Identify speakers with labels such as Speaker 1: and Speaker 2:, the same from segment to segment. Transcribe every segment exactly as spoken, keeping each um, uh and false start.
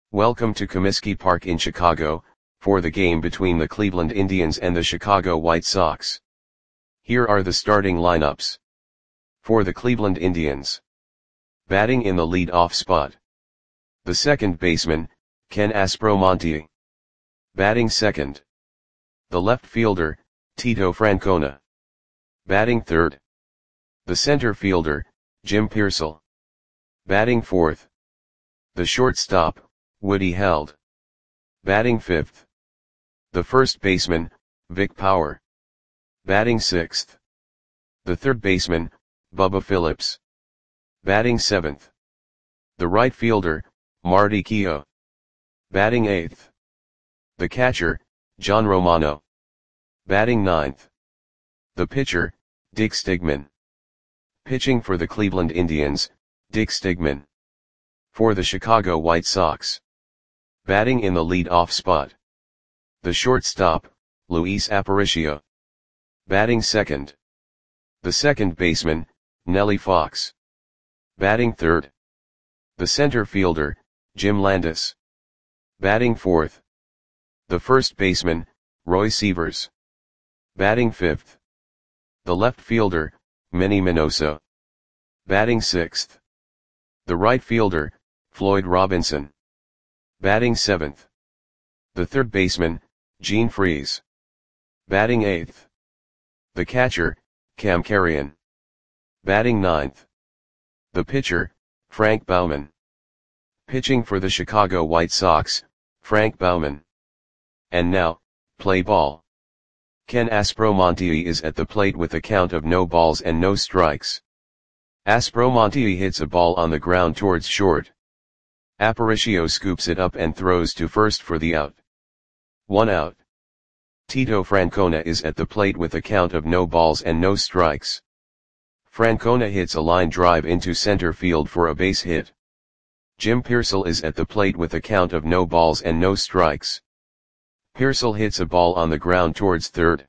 Speaker 1: Welcome to Comiskey Park in Chicago, for the game between the Cleveland Indians and the Chicago White Sox. Here are the starting lineups. For the Cleveland Indians. Batting in the lead-off spot. The second baseman, Ken Aspromonte. Batting second. The left fielder, Tito Francona. Batting third. The center fielder, Jim Piersall. Batting fourth. The shortstop, Woody Held. Batting fifth. The first baseman, Vic Power. Batting sixth. The third baseman, Bubba Phillips. Batting seventh. The right fielder, Marty Keough. Batting eighth. The catcher, John Romano. Batting ninth. The pitcher, Dick Stigman. Pitching for the Cleveland Indians, Dick Stigman. For the Chicago White Sox. Batting in the lead-off spot. The shortstop, Luis Aparicio. Batting second. The second baseman, Nellie Fox. Batting third. The center fielder, Jim Landis. Batting fourth. The first baseman, Roy Sievers. Batting fifth. The left fielder, Manny Minoso. Batting sixth. The right fielder, Floyd Robinson. Batting seventh. The third baseman, Gene Freese. Batting eighth. The catcher, Cam Carrion. Batting ninth. The pitcher, Frank Baumann. Pitching for the Chicago White Sox, Frank Baumann. And now, play ball. Ken Aspromonte is at the plate with a count of no balls and no strikes. Aspromonte hits a ball on the ground towards short. Aparicio scoops it up and throws to first for the out. One out. Tito Francona is at the plate with a count of no balls and no strikes. Francona hits a line drive into center field for a base hit. Jim Piersall is at the plate with a count of no balls and no strikes. Piersall hits a ball on the ground towards third.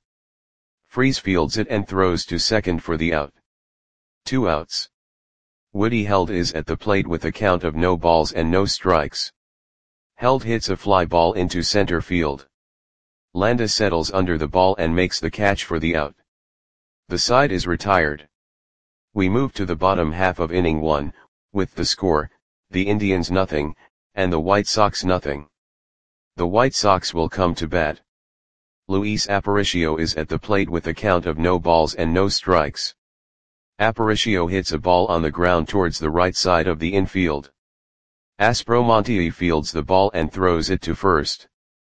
Speaker 1: Freese fields it and throws to second for the out. Two outs. Woody Held is at the plate with a count of no balls and no strikes. Held hits a fly ball into center field. Landis settles under the ball and makes the catch for the out. The side is retired. We move to the bottom half of inning one, with the score, the Indians nothing, and the White Sox nothing. The White Sox will come to bat. Luis Aparicio is at the plate with a count of no balls and no strikes. Aparicio hits a ball on the ground towards the right side of the infield. Aspromonte fields the ball and throws it to first.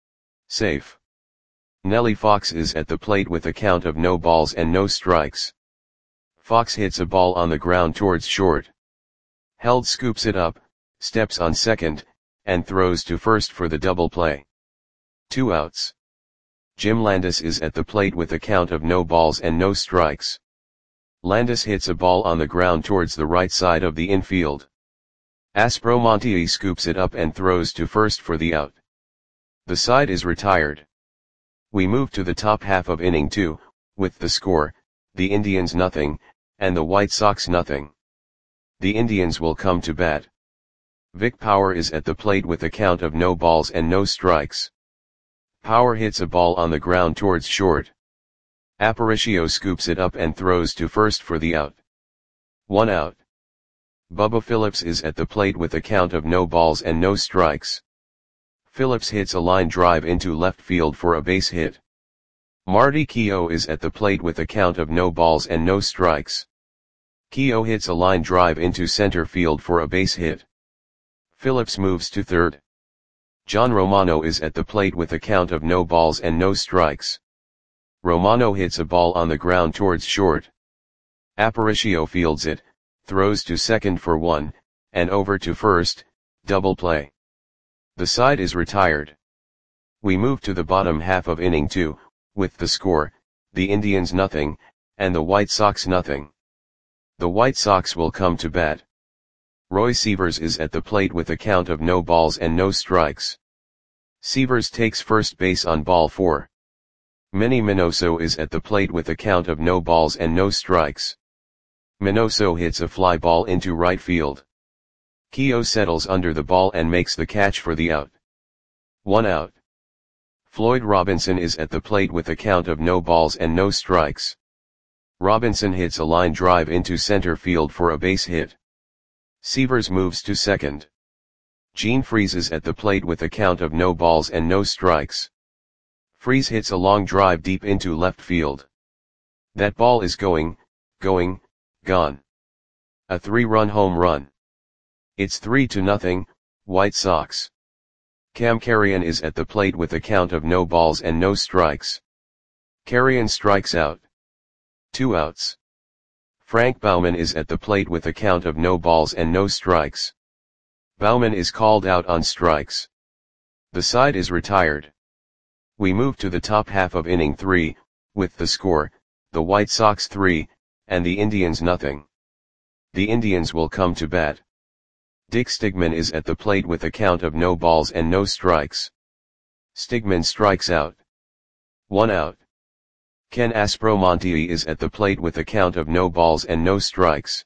Speaker 1: Safe. Nellie Fox is at the plate with a count of no balls and no strikes. Fox hits a ball on the ground towards short. Held scoops it up, steps on second, and throws to first for the double play. Two outs. Jim Landis is at the plate with a count of no balls and no strikes. Landis hits a ball on the ground towards the right side of the infield. Aspromonte scoops it up and throws to first for the out. The side is retired. We move to the top half of inning two, with the score, the Indians nothing, and the White Sox nothing. The Indians will come to bat. Vic Power is at the plate with a count of no balls and no strikes. Power hits a ball on the ground towards short. Aparicio scoops it up and throws to first for the out. One out. Bubba Phillips is at the plate with a count of no balls and no strikes. Phillips hits a line drive into left field for a base hit. Marty Keough is at the plate with a count of no balls and no strikes. Keough hits a line drive into center field for a base hit. Phillips moves to third. John Romano is at the plate with a count of no balls and no strikes. Romano hits a ball on the ground towards short. Aparicio fields it, throws to second for one, and over to first, double play. The side is retired. We move to the bottom half of inning two, with the score, the Indians nothing, and the White Sox nothing. The White Sox will come to bat. Roy Sievers is at the plate with a count of no balls and no strikes. Sievers takes first base on ball four. Manny Minoso is at the plate with a count of no balls and no strikes. Minoso hits a fly ball into right field. Keogh settles under the ball and makes the catch for the out. One out. Floyd Robinson is at the plate with a count of no balls and no strikes. Robinson hits a line drive into center field for a base hit. Sievers moves to second. Gene Freese is at the plate with a count of no balls and no strikes. Freese hits a long drive deep into left field. That ball is going, going, gone. A three-run home run. It's three to nothing, White Sox. Cam Carrion is at the plate with a count of no balls and no strikes. Carrion strikes out. Two outs. Frank Baumann is at the plate with a count of no balls and no strikes. Baumann is called out on strikes. The side is retired. We move to the top half of inning three, with the score, the White Sox three, and the Indians nothing. The Indians will come to bat. Dick Stigman is at the plate with a count of no balls and no strikes. Stigman strikes out. One out. Ken Aspromonte is at the plate with a count of no balls and no strikes.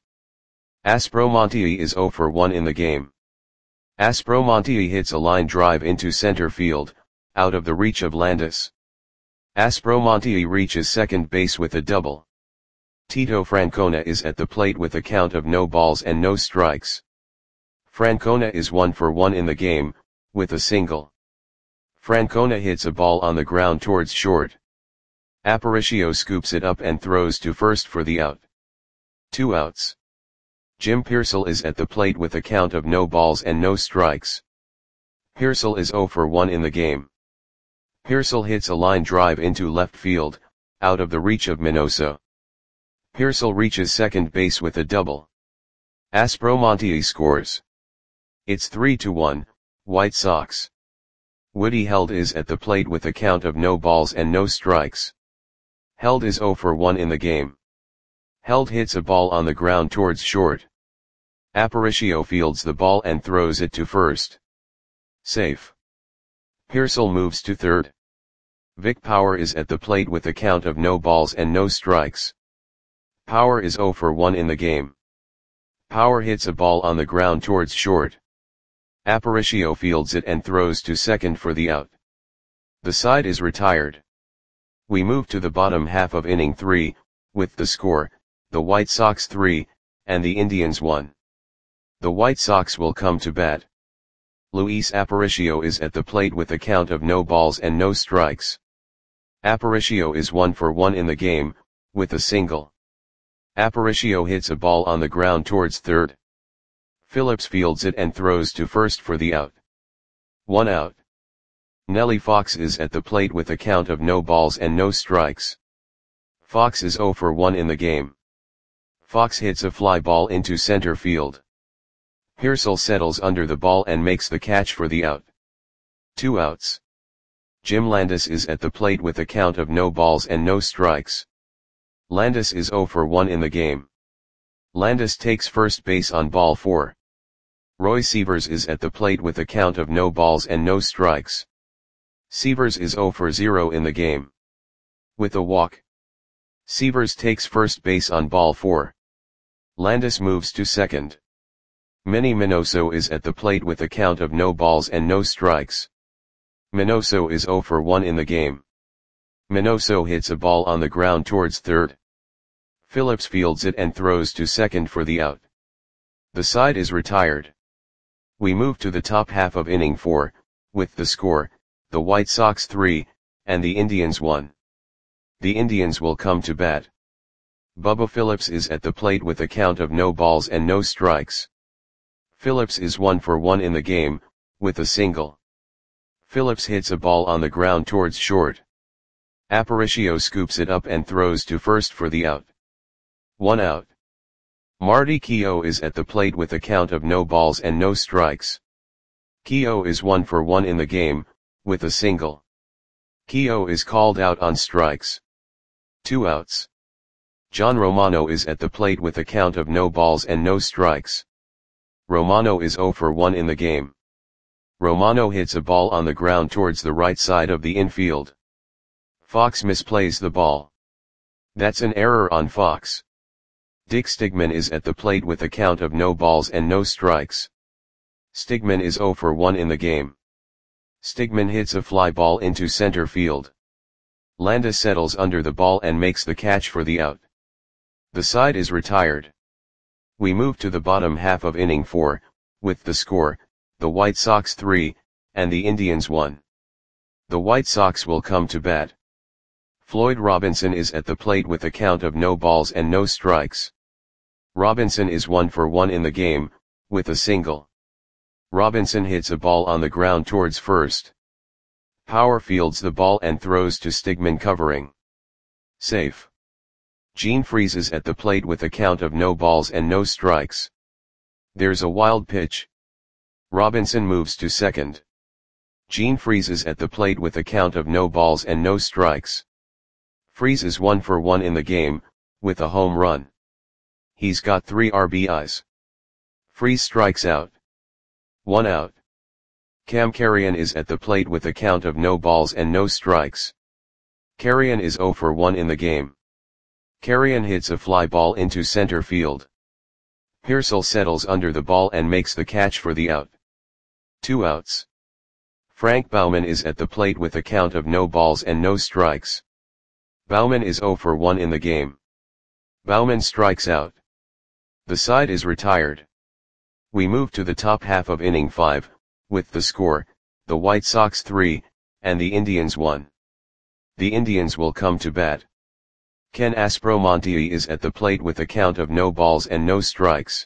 Speaker 1: Aspromonte is zero for one in the game. Aspromonte hits a line drive into center field, out of the reach of Landis. Aspromonte reaches second base with a double. Tito Francona is at the plate with a count of no balls and no strikes. Francona is one for one in the game, with a single. Francona hits a ball on the ground towards short. Aparicio scoops it up and throws to first for the out. Two outs. Jim Pearsall is at the plate with a count of no balls and no strikes. Pearsall is zero for one in the game. Pearsall hits a line drive into left field, out of the reach of Minoso. Pearsall reaches second base with a double. Aspromonte scores. It's three to one, White Sox. Woody Held is at the plate with a count of no balls and no strikes. Held is zero for one in the game. Held hits a ball on the ground towards short. Aparicio fields the ball and throws it to first. Safe. Pearsall moves to third. Vic Power is at the plate with a count of no balls and no strikes. Power is zero for one in the game. Power hits a ball on the ground towards short. Aparicio fields it and throws to second for the out. The side is retired. We move to the bottom half of inning three, with the score, the White Sox three, and the Indians one. The White Sox will come to bat. Luis Aparicio is at the plate with a count of no balls and no strikes. Aparicio is one for one in the game, with a single. Aparicio hits a ball on the ground towards third. Phillips fields it and throws to first for the out. One out. Nellie Fox is at the plate with a count of no balls and no strikes. Fox is zero for one in the game. Fox hits a fly ball into center field. Pearsall settles under the ball and makes the catch for the out. Two outs. Jim Landis is at the plate with a count of no balls and no strikes. Landis is zero for one in the game. Landis takes first base on ball four. Roy Sievers is at the plate with a count of no balls and no strikes. Sievers is zero for zero in the game. With a walk. Sievers takes first base on ball four. Landis moves to second. Manny Minoso is at the plate with a count of no balls and no strikes. Minoso is zero for one in the game. Minoso hits a ball on the ground towards third. Phillips fields it and throws to second for the out. The side is retired. We move to the top half of inning four, with the score, the White Sox three, and the Indians one. The Indians will come to bat. Bubba Phillips is at the plate with a count of no balls and no strikes. Phillips is one for one in the game, with a single. Phillips hits a ball on the ground towards short. Aparicio scoops it up and throws to first for the out. One out. Marty Keogh is at the plate with a count of no balls and no strikes. Keogh is one for one in the game, with a single. Keogh is called out on strikes. Two outs. John Romano is at the plate with a count of no balls and no strikes. Romano is zero for one in the game. Romano hits a ball on the ground towards the right side of the infield. Fox misplays the ball. That's an error on Fox. Dick Stigman is at the plate with a count of no balls and no strikes. Stigman is zero for one in the game. Stigman hits a fly ball into center field. Landis settles under the ball and makes the catch for the out. The side is retired. We move to the bottom half of inning four, with the score, the White Sox three, and the Indians one. The White Sox will come to bat. Floyd Robinson is at the plate with a count of no balls and no strikes. Robinson is one for one in the game, with a single. Robinson hits a ball on the ground towards first. Power fields the ball and throws to Stigman covering. Safe. Gene freezes at the plate with a count of no balls and no strikes. There's a wild pitch. Robinson moves to second. Gene freezes at the plate with a count of no balls and no strikes. Freeze is one for one in the game, with a home run. He's got three R B Is. Freeze strikes out. One out. Cam Carrion is at the plate with a count of no balls and no strikes. Carrion is zero for one in the game. Carrion hits a fly ball into center field. Pearsall settles under the ball and makes the catch for the out. Two outs. Frank Baumann is at the plate with a count of no balls and no strikes. Baumann is zero for one in the game. Baumann strikes out. The side is retired. We move to the top half of inning five, with the score, the White Sox three, and the Indians one. The Indians will come to bat. Ken Aspromonte is at the plate with a count of no balls and no strikes.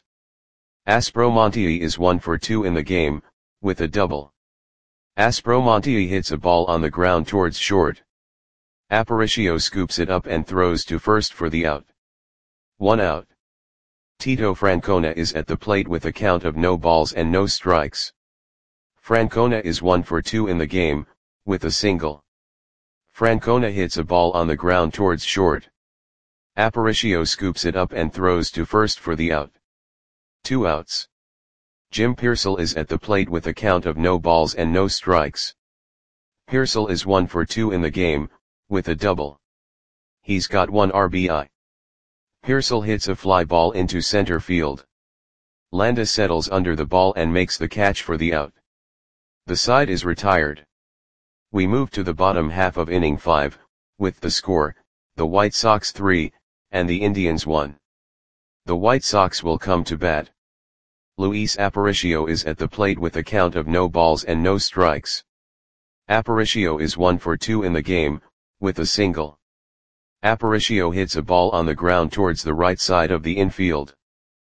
Speaker 1: Aspromonte is one for two in the game, with a double. Aspromonte hits a ball on the ground towards short. Aparicio scoops it up and throws to first for the out. One out. Tito Francona is at the plate with a count of no balls and no strikes. Francona is one for two in the game, with a single. Francona hits a ball on the ground towards short. Aparicio scoops it up and throws to first for the out. Two outs. Jim Pearsall is at the plate with a count of no balls and no strikes. Pearsall is one for two in the game, with a double. He's got one R B I. Pearsall hits a fly ball into center field. Landis settles under the ball and makes the catch for the out. The side is retired. We move to the bottom half of inning five, with the score, the White Sox three, and the Indians one. The White Sox will come to bat. Luis Aparicio is at the plate with a count of no balls and no strikes. Aparicio is one for two in the game, with a single. Aparicio hits a ball on the ground towards the right side of the infield.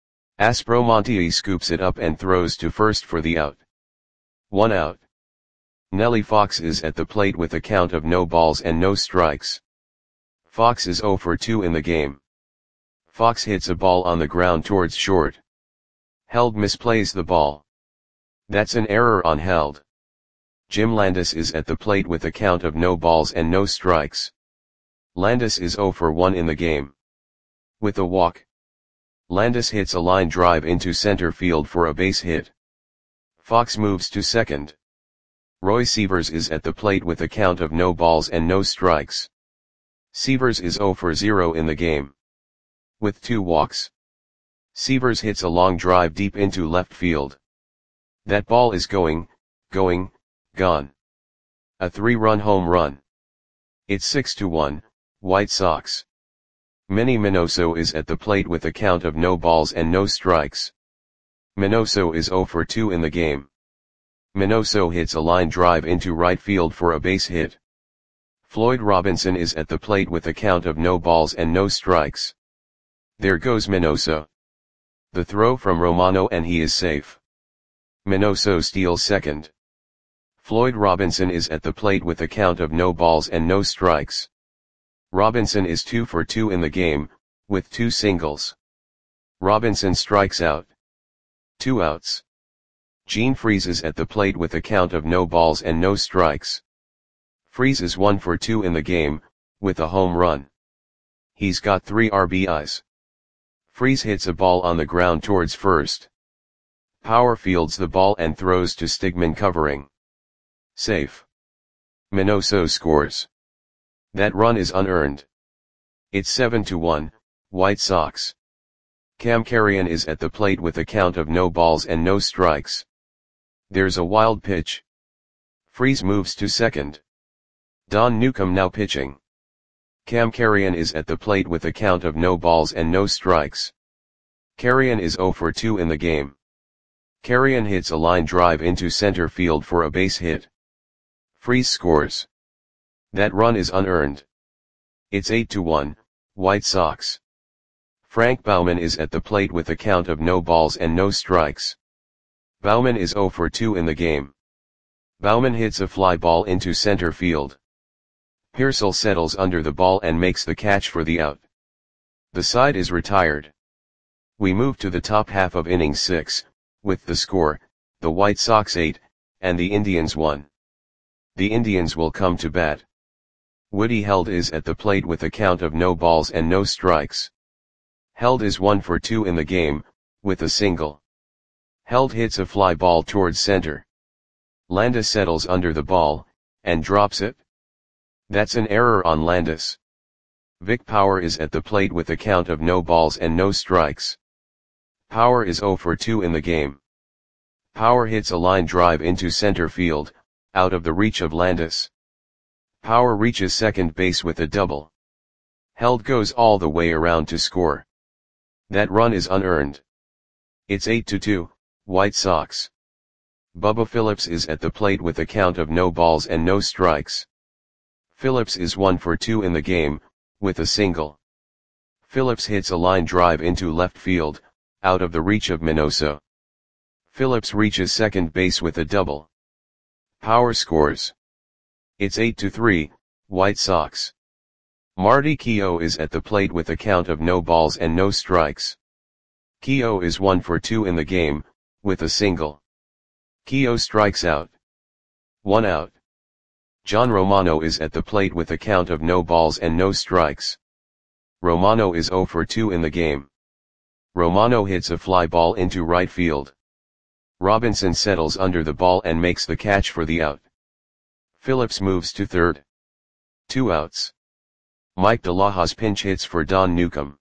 Speaker 1: Aspromonte scoops it up and throws to first for the out. One out. Nellie Fox is at the plate with a count of no balls and no strikes. Fox is zero for two in the game. Fox hits a ball on the ground towards short. Held misplays the ball. That's an error on Held. Jim Landis is at the plate with a count of no balls and no strikes. Landis is zero for one in the game. With a walk. Landis hits a line drive into center field for a base hit. Fox moves to second. Roy Sievers is at the plate with a count of no balls and no strikes. Sievers is zero for zero in the game. With two walks. Sievers hits a long drive deep into left field. That ball is going, going, gone. A three-run home run. It's six to one, White Sox. Manny Minoso is at the plate with a count of no balls and no strikes. Minoso is zero for two in the game. Minoso hits a line drive into right field for a base hit. Floyd Robinson is at the plate with a count of no balls and no strikes. There goes Minoso. The throw from Romano and he is safe. Minoso steals second. Floyd Robinson is at the plate with a count of no balls and no strikes. Robinson is two for two in the game, with two singles. Robinson strikes out. Two outs. Gene freezes at the plate with a count of no balls and no strikes. Freeze is one for two in the game, with a home run. He's got three R B Is. Freeze hits a ball on the ground towards first. Power fields the ball and throws to Stigman covering. Safe. Minoso scores. That run is unearned. It's seven to one, White Sox. Cam Carrion is at the plate with a count of no balls and no strikes. There's a wild pitch. Freese moves to second. Don Newcombe now pitching. Cam Carrion is at the plate with a count of no balls and no strikes. Carrion is zero for two in the game. Carrion hits a line drive into center field for a base hit. Freese scores. That run is unearned. It's eight to one, White Sox. Frank Baumann is at the plate with a count of no balls and no strikes. Baumann is zero for two in the game. Baumann hits a fly ball into center field. Pearsall settles under the ball and makes the catch for the out. The side is retired. We move to the top half of inning six, with the score, the White Sox eight, and the Indians one. The Indians will come to bat. Woody Held is at the plate with a count of no balls and no strikes. Held is one for two in the game, with a single. Held hits a fly ball towards center. Landis settles under the ball, and drops it. That's an error on Landis. Vic Power is at the plate with a count of no balls and no strikes. Power is zero for two in the game. Power hits a line drive into center field, out of the reach of Landis. Power reaches second base with a double. Held goes all the way around to score. That run is unearned. It's eight to two, White Sox. Bubba Phillips is at the plate with a count of no balls and no strikes. Phillips is one for two in the game, with a single. Phillips hits a line drive into left field, out of the reach of Minoso. Phillips reaches second base with a double. Power scores. It's eight to three, White Sox. Marty Keough is at the plate with a count of no balls and no strikes. Keough is one for two in the game, with a single. Keough strikes out. One out. John Romano is at the plate with a count of no balls and no strikes. Romano is zero for two in the game. Romano hits a fly ball into right field. Robinson settles under the ball and makes the catch for the out. Phillips moves to third. Two outs. Mike DeLahoz pinch hits for Don Newcombe.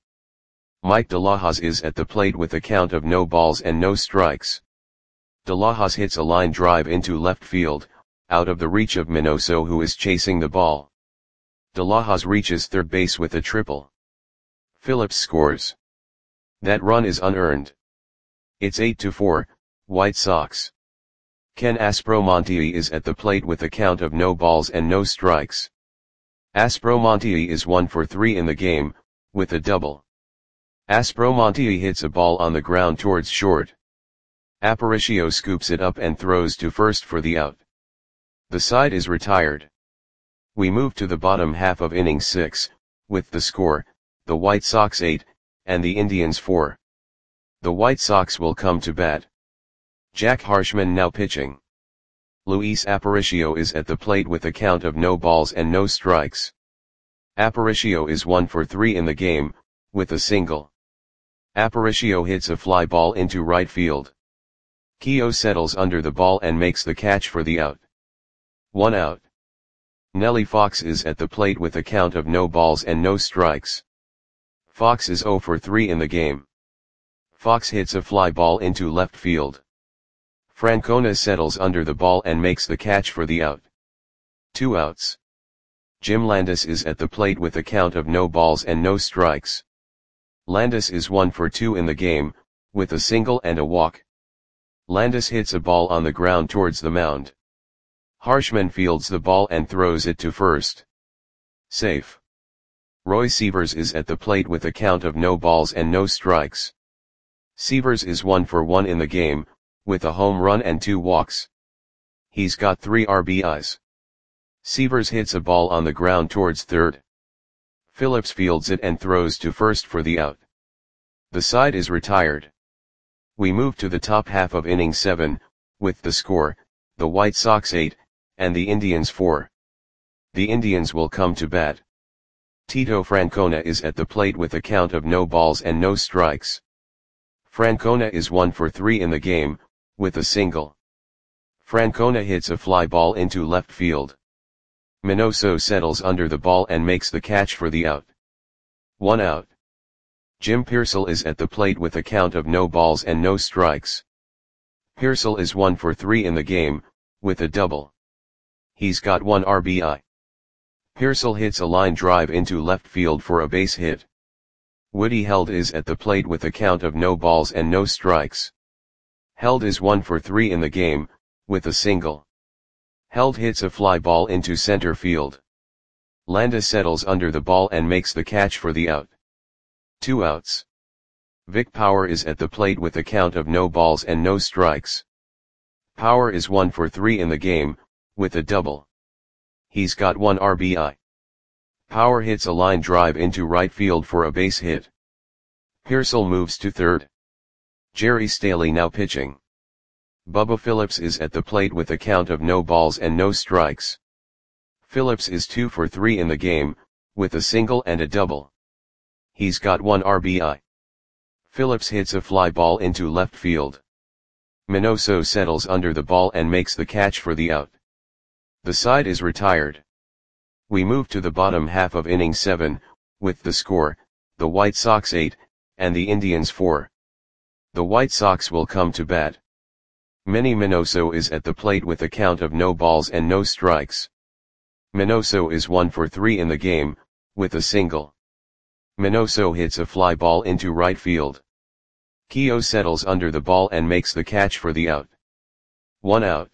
Speaker 1: Mike DeLahoz is at the plate with a count of no balls and no strikes. DeLahoz hits a line drive into left field, out of the reach of Minoso, who is chasing the ball. DeLahoz reaches third base with a triple. Phillips scores. That run is unearned. It's eight to four, White Sox. Ken Aspromonte is at the plate with a count of no balls and no strikes. Aspromonte is one for three in the game, with a double. Aspromonte hits a ball on the ground towards short. Aparicio scoops it up and throws to first for the out. The side is retired. We move to the bottom half of inning six, with the score, the White Sox eight, and the Indians four. The White Sox will come to bat. Jack Harshman now pitching. Luis Aparicio is at the plate with a count of no balls and no strikes. Aparicio is one for three in the game, with a single. Aparicio hits a fly ball into right field. Keough settles under the ball and makes the catch for the out. One out. Nellie Fox is at the plate with a count of no balls and no strikes. Fox is zero for three in the game. Fox hits a fly ball into left field. Francona settles under the ball and makes the catch for the out. Two outs. Jim Landis is at the plate with a count of no balls and no strikes. Landis is one for two in the game, with a single and a walk. Landis hits a ball on the ground towards the mound. Harshman fields the ball and throws it to first. Safe. Roy Sievers is at the plate with a count of no balls and no strikes. Sievers is one for one in the game, with a home run and two walks. He's got three R B Is. Sievers hits a ball on the ground towards third. Phillips fields it and throws to first for the out. The side is retired. We move to the top half of inning seven, with the score, the White Sox eight, and the Indians four. The Indians will come to bat. Tito Francona is at the plate with a count of no balls and no strikes. Francona is one for three in the game, with a single. Francona hits a fly ball into left field. Minoso settles under the ball and makes the catch for the out. One out. Jim Pearsall is at the plate with a count of no balls and no strikes. Pearsall is one for three in the game, with a double. He's got one R B I. Pearsall hits a line drive into left field for a base hit. Woody Held is at the plate with a count of no balls and no strikes. Held is one for three in the game, with a single. Held hits a fly ball into center field. Landa settles under the ball and makes the catch for the out. Two outs. Vic Power is at the plate with a count of no balls and no strikes. Power is one for three in the game, with a double. He's got one R B I. Power hits a line drive into right field for a base hit. Pearsall moves to third. Jerry Staley now pitching. Bubba Phillips is at the plate with a count of no balls and no strikes. Phillips is two for three in the game, with a single and a double. He's got one R B I. Phillips hits a fly ball into left field. Minoso settles under the ball and makes the catch for the out. The side is retired. We move to the bottom half of inning seven, with the score, the White Sox eight, and the Indians four. The White Sox will come to bat. Manny Minoso is at the plate with a count of no balls and no strikes. Minoso is one for three in the game, with a single. Minoso hits a fly ball into right field. Keogh settles under the ball and makes the catch for the out. One out.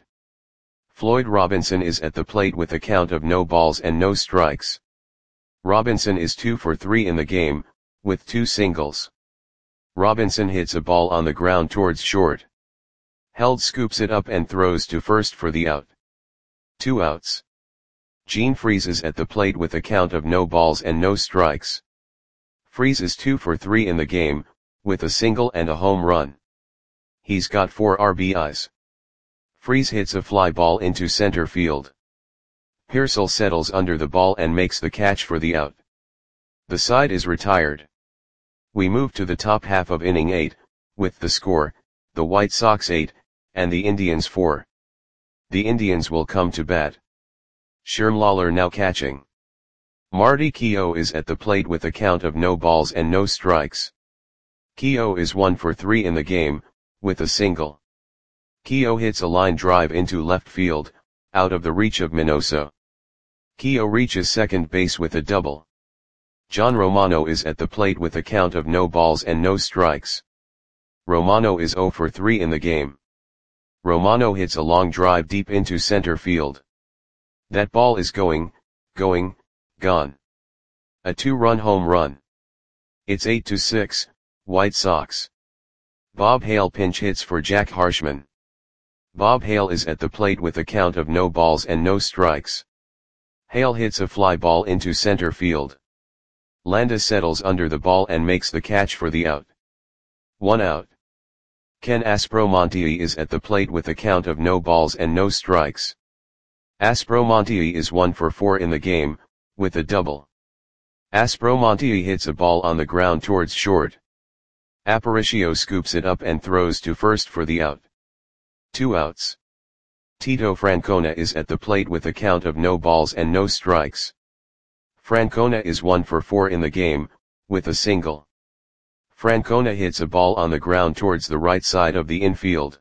Speaker 1: Floyd Robinson is at the plate with a count of no balls and no strikes. Robinson is two for three in the game, with two singles. Robinson hits a ball on the ground towards short. Held scoops it up and throws to first for the out. Two outs. Gene Freese is at the plate with a count of no balls and no strikes. Freese is two for three in the game, with a single and a home run. He's got four R B Is. Freese hits a fly ball into center field. Pearsall settles under the ball and makes the catch for the out. The side is retired. We move to the top half of inning eight, with the score, the White Sox eight, and the Indians four. The Indians will come to bat. Sherm Lawler now catching. Marty Keogh is at the plate with a count of no balls and no strikes. Keogh is one for three in the game, with a single. Keogh hits a line drive into left field, out of the reach of Minoso. Keogh reaches second base with a double. John Romano is at the plate with a count of no balls and no strikes. Romano is zero for three in the game. Romano hits a long drive deep into center field. That ball is going, going, gone. A two-run home run. It's eight to six, White Sox. Bob Hale pinch hits for Jack Harshman. Bob Hale is at the plate with a count of no balls and no strikes. Hale hits a fly ball into center field. Landa settles under the ball and makes the catch for the out. One out. Ken Aspromonte is at the plate with a count of no balls and no strikes. Aspromonte is one for four in the game, with a double. Aspromonte hits a ball on the ground towards short. Aparicio scoops it up and throws to first for the out. Two outs. Tito Francona is at the plate with a count of no balls and no strikes. Francona is one for four in the game, with a single. Francona hits a ball on the ground towards the right side of the infield.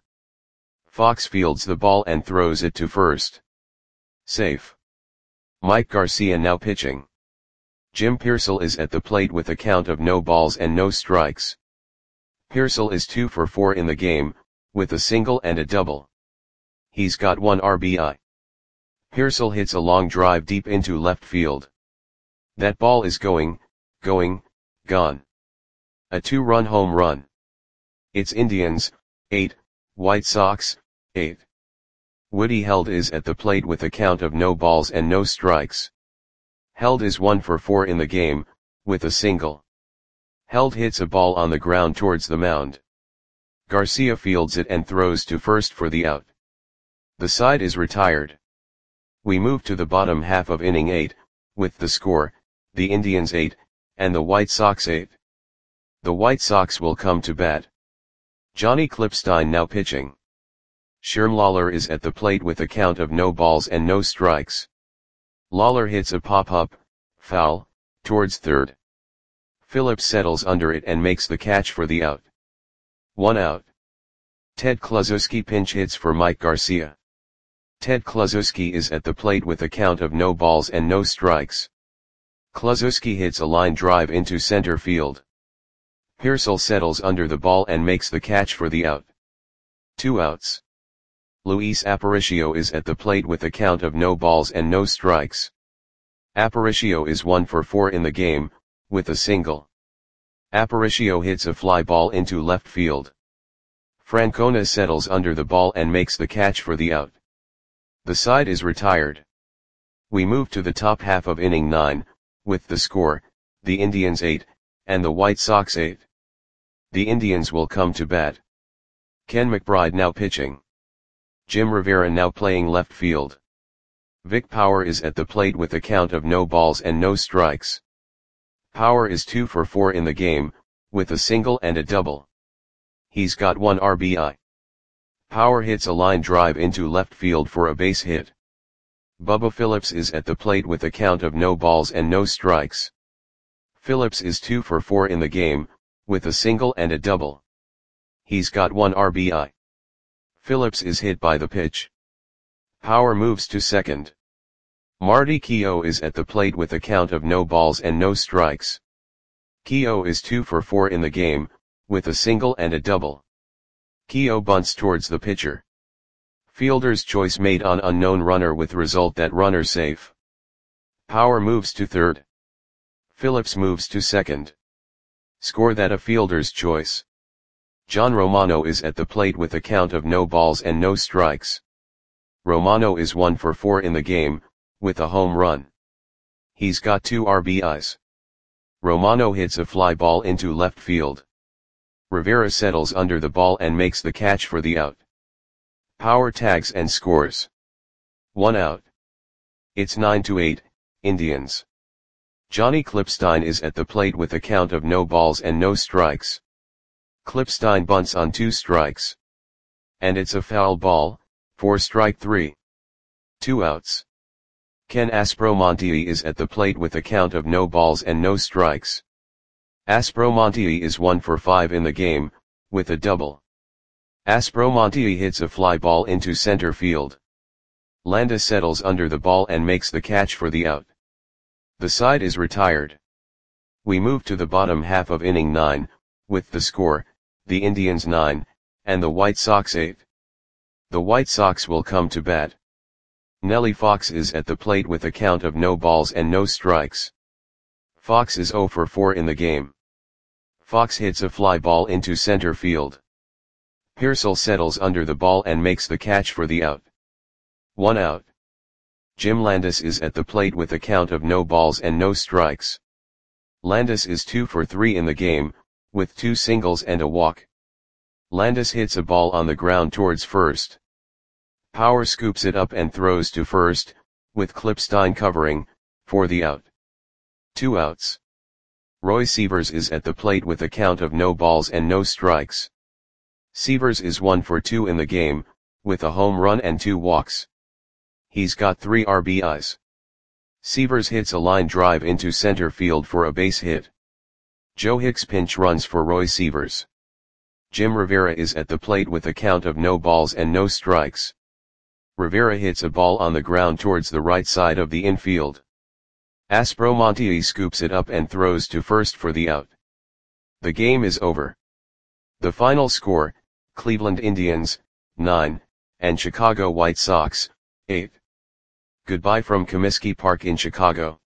Speaker 1: Fox fields the ball and throws it to first. Safe. Mike Garcia now pitching. Jim Pearsall is at the plate with a count of no balls and no strikes. Pearsall is two for four in the game, with a single and a double. He's got one R B I. Pearsall hits a long drive deep into left field. That ball is going, going, gone. A two-run home run. It's Indians, eight, White Sox, eight. Woody Held is at the plate with a count of no balls and no strikes. Held is one for four in the game, with a single. Held hits a ball on the ground towards the mound. Garcia fields it and throws to first for the out. The side is retired. We move to the bottom half of inning eight, with the score, the Indians eight, and the White Sox eight. The White Sox will come to bat. Johnny Clipstein now pitching. Sherm Lawler is at the plate with a count of no balls and no strikes. Lawler hits a pop-up, foul, towards third. Phillips settles under it and makes the catch for the out. One out. Ted Kluszewski pinch hits for Mike Garcia. Ted Kluszewski is at the plate with a count of no balls and no strikes. Kluszewski hits a line drive into center field. Pearsall settles under the ball and makes the catch for the out. Two outs. Luis Aparicio is at the plate with a count of no balls and no strikes. Aparicio is one for four in the game, with a single. Aparicio hits a fly ball into left field. Francona settles under the ball and makes the catch for the out. The side is retired. We move to the top half of inning nine, with the score, the Indians eight, and the White Sox eight. The Indians will come to bat. Ken McBride now pitching. Jim Rivera now playing left field. Vic Power is at the plate with a count of no balls and no strikes. Power is two for four in the game, with a single and a double. He's got one R B I. Power hits a line drive into left field for a base hit. Bubba Phillips is at the plate with a count of no balls and no strikes. Phillips is two for four in the game, with a single and a double. He's got one R B I. Phillips is hit by the pitch. Power moves to second. Marty Keough is at the plate with a count of no balls and no strikes. Keough is two for four in the game, with a single and a double. Keough bunts towards the pitcher. Fielder's choice made on unknown runner with result that runner safe. Power moves to third. Phillips moves to second. Score that a fielder's choice. John Romano is at the plate with a count of no balls and no strikes. Romano is one for four in the game, with a home run. He's got two R B Is. Romano hits a fly ball into left field. Rivera settles under the ball and makes the catch for the out. Power tags and scores. One out. It's nine to eight, Indians. Johnny Klipstein is at the plate with a count of no balls and no strikes. Klipstein bunts on two strikes. And it's a foul ball, for strike three. Two outs. Ken Aspromonte is at the plate with a count of no balls and no strikes. Aspromonte is one for five in the game, with a double. Aspromonte hits a fly ball into center field. Landa settles under the ball and makes the catch for the out. The side is retired. We move to the bottom half of inning nine, with the score, the Indians nine, and the White Sox eight. The White Sox will come to bat. Nellie Fox is at the plate with a count of no balls and no strikes. Fox is zero for four in the game. Fox hits a fly ball into center field. Pearsall settles under the ball and makes the catch for the out. One out. Jim Landis is at the plate with a count of no balls and no strikes. Landis is two for three in the game, with two singles and a walk. Landis hits a ball on the ground towards first. Power scoops it up and throws to first, with Klipstein covering, for the out. Two outs. Roy Sievers is at the plate with a count of no balls and no strikes. Sievers is one for two in the game, with a home run and two walks. He's got three R B Is. Sievers hits a line drive into center field for a base hit. Joe Hicks pinch runs for Roy Sievers. Jim Rivera is at the plate with a count of no balls and no strikes. Rivera hits a ball on the ground towards the right side of the infield. Aspromonte scoops it up and throws to first for the out. The game is over. The final score, Cleveland Indians, nine, and Chicago White Sox, eight. Goodbye from Comiskey Park in Chicago.